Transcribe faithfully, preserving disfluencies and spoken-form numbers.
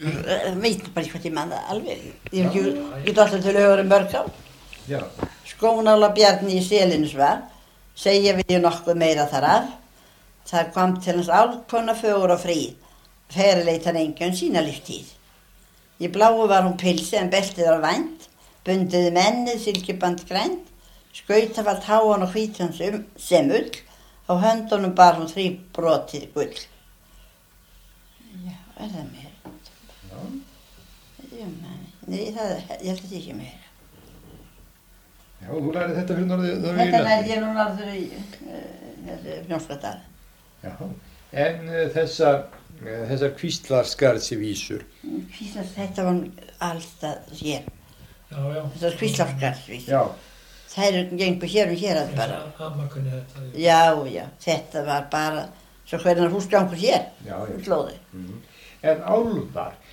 veit bara ekki hvað ég mann það alveg. Ég hef ekki, get alltaf til að höra mörg á. Já. Skónála Bjarni í Selinsvar, segja við nokkuð meira þar af. Það kom til hans álkona fögur og frí, ferleit hann engan sína líftíð. Í bláu var hún pilsi en beltið var vænt, bundiði mennið silkiband grænt, skautafalt háan og hvítan sem, sem ull, á höndunum bar hún þrý brotið gull. Já, er það meira? Já. Já, nei, það, ég held að það ekki meira. Já, þú lærið þetta fyrir norðið það Þetta lærið ég nú norður í uh, Mjólkadal. Já, en uh, þessa, uh, þessar kvíslarskarðsvísur. Kvíslars, þetta var alltaf hér. Já, já. Þetta var kvíslarskarðsvísur. Já. Það er gengur hér og hér að bara. Amma kunni þetta. Já, já, þetta var bara svo hvernig húsgangur hér. Já, já. Slóði. Mm. En álfar,